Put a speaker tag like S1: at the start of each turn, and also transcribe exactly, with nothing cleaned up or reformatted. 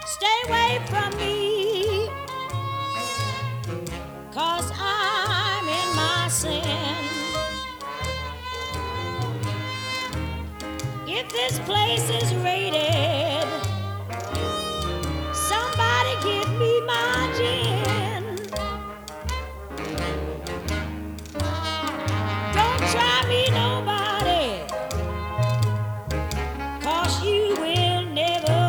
S1: Stay away from me, 'cause I'm in my sin. If this place is rated